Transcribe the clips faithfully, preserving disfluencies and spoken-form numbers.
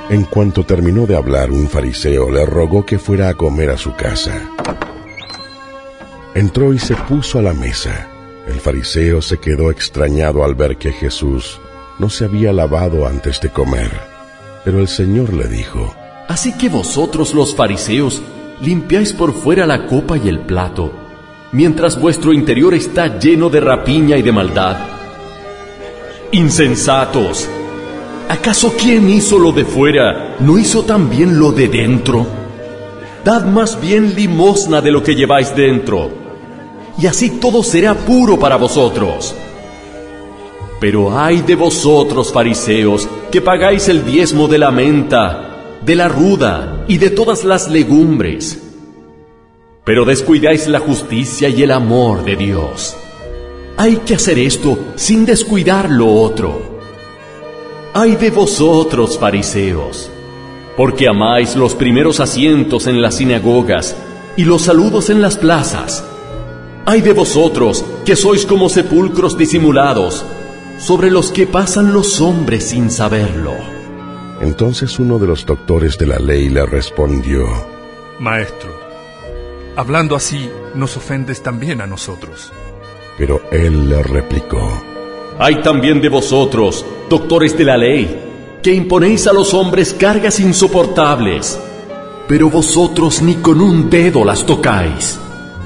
En cuanto terminó de hablar, un fariseo le rogó que fuera a comer a su casa. Entró y se puso a la mesa. El fariseo se quedó extrañado al ver que Jesús no se había lavado antes de comer. Pero el Señor le dijo: Así que vosotros los fariseos limpiáis por fuera la copa y el plato, mientras vuestro interior está lleno de rapiña y de maldad. ¡Insensatos! ¿Acaso quien hizo lo de fuera no hizo también lo de dentro? Dad más bien limosna de lo que lleváis dentro, y así todo será puro para vosotros. Pero ay de vosotros, fariseos, que pagáis el diezmo de la menta, de la ruda y de todas las legumbres, pero descuidáis la justicia y el amor de Dios. Hay que hacer esto sin descuidar lo otro. Ay de vosotros, fariseos, porque amáis los primeros asientos en las sinagogas y los saludos en las plazas. Ay de vosotros, que sois como sepulcros disimulados, sobre los que pasan los hombres sin saberlo. Entonces uno de los doctores de la ley le respondió: Maestro, hablando así, nos ofendes también a nosotros. Pero él le replicó: Hay también de vosotros, doctores de la ley, que imponéis a los hombres cargas insoportables, pero vosotros ni con un dedo las tocáis.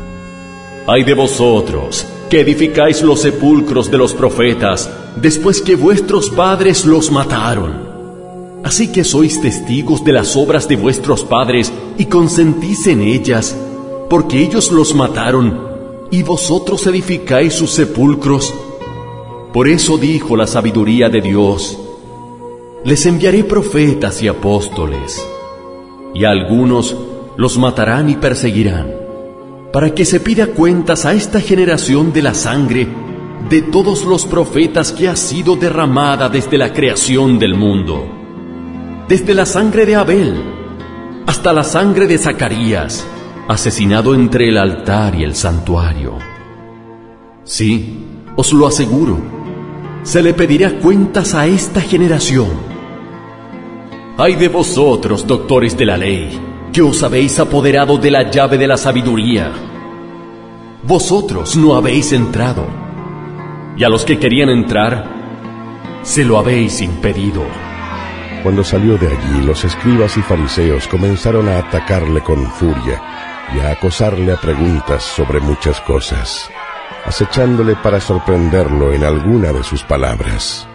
Ay de vosotros, que edificáis los sepulcros de los profetas, después que vuestros padres los mataron. Así que sois testigos de las obras de vuestros padres y consentís en ellas, porque ellos los mataron, y vosotros edificáis sus sepulcros. Por eso dijo la sabiduría de Dios: les enviaré profetas y apóstoles, y a algunos los matarán y perseguirán, para que se pida cuentas a esta generación de la sangre de todos los profetas que ha sido derramada desde la creación del mundo, desde la sangre de Abel hasta la sangre de Zacarías, asesinado entre el altar y el santuario. Sí, os lo aseguro, se le pedirá cuentas a esta generación. Ay de vosotros, doctores de la ley, que os habéis apoderado de la llave de la sabiduría. Vosotros no habéis entrado, y a los que querían entrar, se lo habéis impedido. Cuando salió de allí, los escribas y fariseos comenzaron a atacarle con furia y a acosarle a preguntas sobre muchas cosas, acechándole para sorprenderlo en alguna de sus palabras.